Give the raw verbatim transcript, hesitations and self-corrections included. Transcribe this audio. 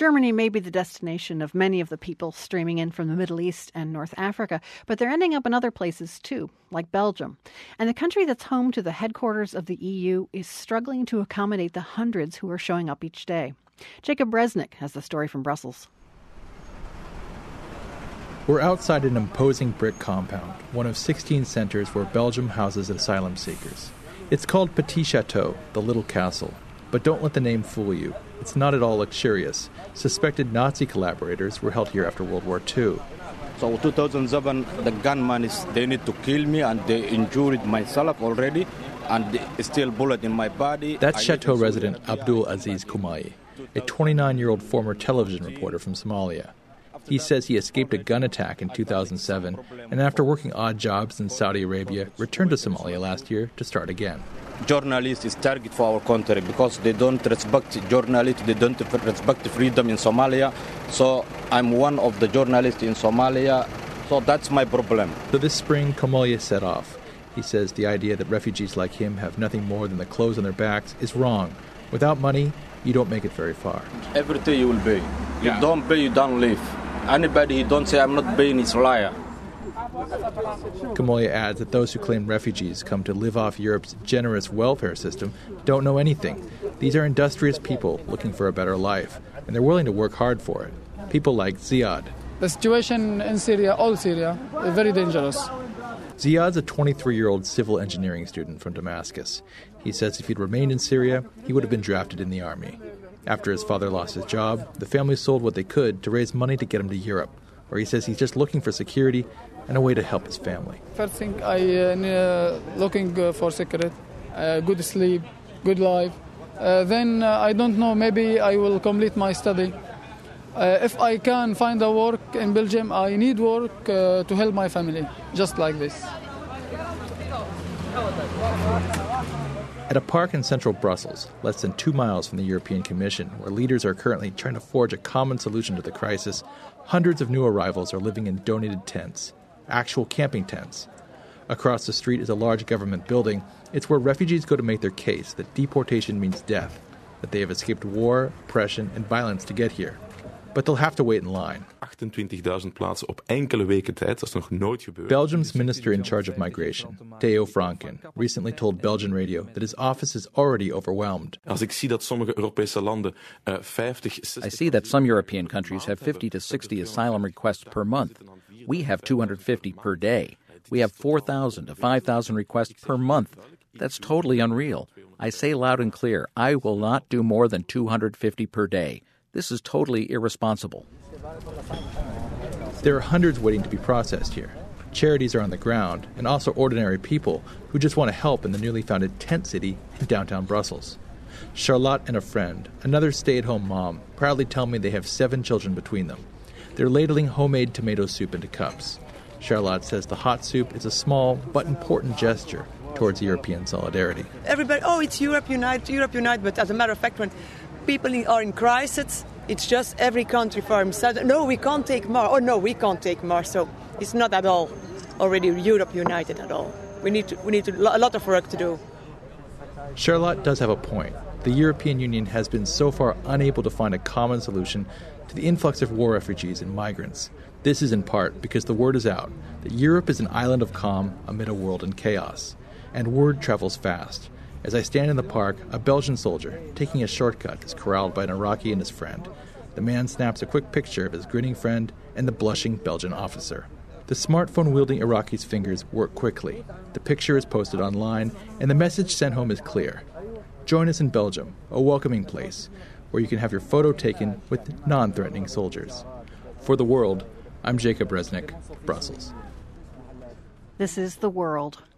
Germany may be the destination of many of the people streaming in from the Middle East and North Africa, but they're ending up in other places too, like Belgium. And the country that's home to the headquarters of the E U is struggling to accommodate the hundreds who are showing up each day. Jacob Resnick has the story from Brussels. We're outside an imposing brick compound, one of sixteen centres where Belgium houses asylum seekers. It's called Petit Chateau, the Little Castle. But don't let the name fool you. It's not at all luxurious. Suspected Nazi collaborators were held here after World War Two. So two thousand seven, the gunman is, they need to kill me and they injured myself already and still bullet in my body. That's I Chateau resident Abdul Aziz Kumayi, a twenty-nine-year-old former television reporter from Somalia. He says he escaped a gun attack in two thousand seven and after working odd jobs in Saudi Arabia, returned to Somalia last year to start again. Journalists is target for our country because they don't respect journalists, they don't respect freedom in Somalia. So I'm one of the journalists in Somalia, so that's my problem. So this spring, Kumayi set off. He says the idea that refugees like him have nothing more than the clothes on their backs is wrong. Without money, you don't make it very far. Every day you will pay. You yeah. don't pay, you don't live. Anybody who don't say I'm not paying is a liar. Kumayi adds that those who claim refugees come to live off Europe's generous welfare system don't know anything. These are industrious people looking for a better life, and they're willing to work hard for it. People like Ziad. The situation in Syria, all Syria, is very dangerous. Ziad's a twenty-three-year-old civil engineering student from Damascus. He says if he'd remained in Syria, he would have been drafted in the army. After his father lost his job, the family sold what they could to raise money to get him to Europe, where he says he's just looking for security and a way to help his family. First thing, I uh, looking uh, for security, uh, good sleep, good life. Uh, then uh, I don't know, maybe I will complete my study. Uh, if I can find a work in Belgium, I need work uh, to help my family, just like this. At a park in central Brussels, less than two miles from the European Commission, where leaders are currently trying to forge a common solution to the crisis, hundreds of new arrivals are living in donated tents, actual camping tents. Across the street is a large government building. It's where refugees go to make their case that deportation means death, that they have escaped war, oppression, and violence to get here. But they'll have to wait in line. achtentwintigduizend plaatsen op enkele weken tijd. Dat is nog nooit gebeurd. Belgium's minister in charge of migration, Theo Franken, recently told Belgian radio that his office is already overwhelmed. Als ik zie dat sommige Europese landen uh, vijftig, I see that some European countries have fifty to sixty asylum requests per month. We have two hundred fifty per day. We have four thousand to five thousand requests per month. That's totally unreal. I say loud and clear, I will not do more than two hundred fifty per day. This is totally irresponsible. There are hundreds waiting to be processed here. Charities are on the ground, and also ordinary people who just want to help in the newly founded tent city in downtown Brussels. Charlotte and a friend, another stay-at-home mom, proudly tell me they have seven children between them. They're ladling homemade tomato soup into cups. Charlotte says the hot soup is a small but important gesture towards European solidarity. Everybody, oh, it's Europe Unite, Europe Unite, but as a matter of fact, when people are in crisis, it's just every country for himself. No, we can't take more. Oh, no, we can't take more. So it's not at all already Europe United at all. We need to, we need to, a lot of work to do. Charlotte does have a point. The European Union has been so far unable to find a common solution to the influx of war refugees and migrants. This is in part because the word is out that Europe is an island of calm amid a world in chaos. And word travels fast. As I stand in the park, a Belgian soldier, taking a shortcut, is corralled by an Iraqi and his friend. The man snaps a quick picture of his grinning friend and the blushing Belgian officer. The smartphone-wielding Iraqi's fingers work quickly. The picture is posted online, and the message sent home is clear. Join us in Belgium, a welcoming place, where you can have your photo taken with non-threatening soldiers. For The World, I'm Jacob Resnick, Brussels. This is The World.